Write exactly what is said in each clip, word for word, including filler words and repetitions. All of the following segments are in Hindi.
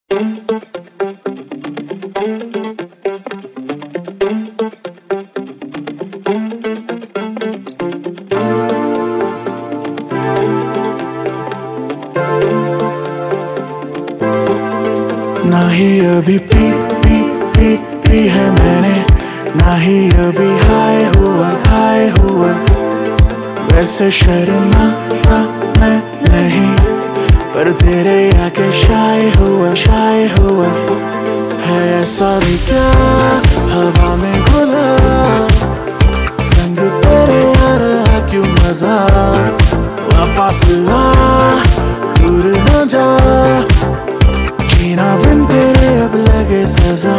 ना ही अभी पी पी पी पी है मैंने, ना ही अभी हाय हुआ हाय हुआ। वैसे शर्माता मैं नहीं, पर तेरे आके शाय हुआ शाय हुआ। है ऐसा भी क्या हवा में घुला, संग तेरे आ रहा क्यों मजा। वापस आ दूर न जा, जीना बिन तेरे अब लगे सजा।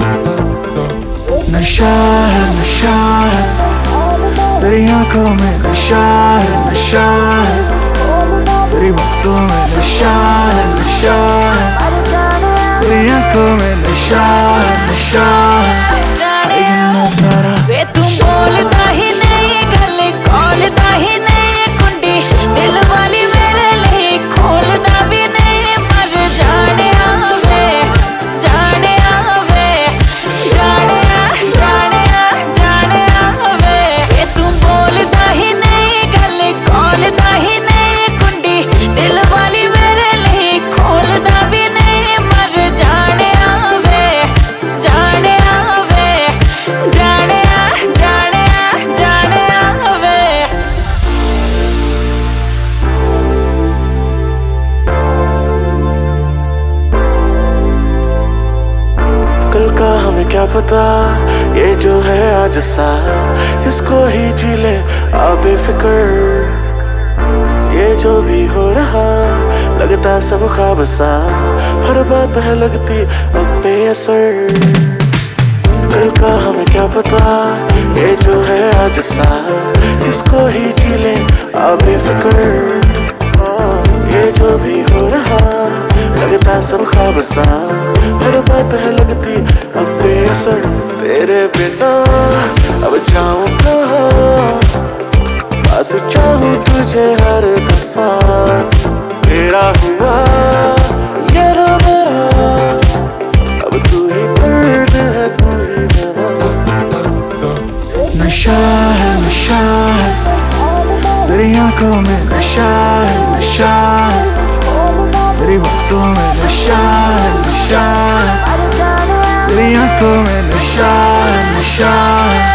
नशा है नशा है तेरी आंखों में, नशा है नशा है तेरी बातों में, नशा है नशा है तेरी आंखों में, नशा है नशा है इतना सारा। वे तुम बोलता ही नहीं, गले खोलता ही नहीं, कुंडी दिल वाली मेरे लिए खोलता भी नहीं। मर जाने आवे जाने आवे जाने आ जाने आ जाने आवे। वे तुम बोलता ही नहीं, गले खोलता ही नहीं, कुंडी दिल वाली मेरे लिए खोलता भी नहीं। मर जाने आवे जाने आवे जाने आ जाने आ जाने आवे। कल का हमें क्या पता, ये जो है आज सा इसको ही जी ले आ बेफिक्र। ये जो भी हो रहा लगता सब ख्वाब सा, हर बात है लगती अब बेअसर। कल का हमें क्या पता, ये जो है आज सा इसको ही जी ले आ बेफिक्र। ये जो भी हो रहा लगता सब ख्वाब सा, हर बात है लगती अब बेअसर। तेरे बिना अब जाऊं कहाँ, बस चाहूं तुझे हर दफा। तेरा हुआ ये रो मेरा, अब तू ही दर्द है तू ही दवा। नशा है नशा है तेरी आंखों में, नशा है नशा है तेरी बातों में, नशा है नशा है तेरी आंखों में, नशा है नशा है।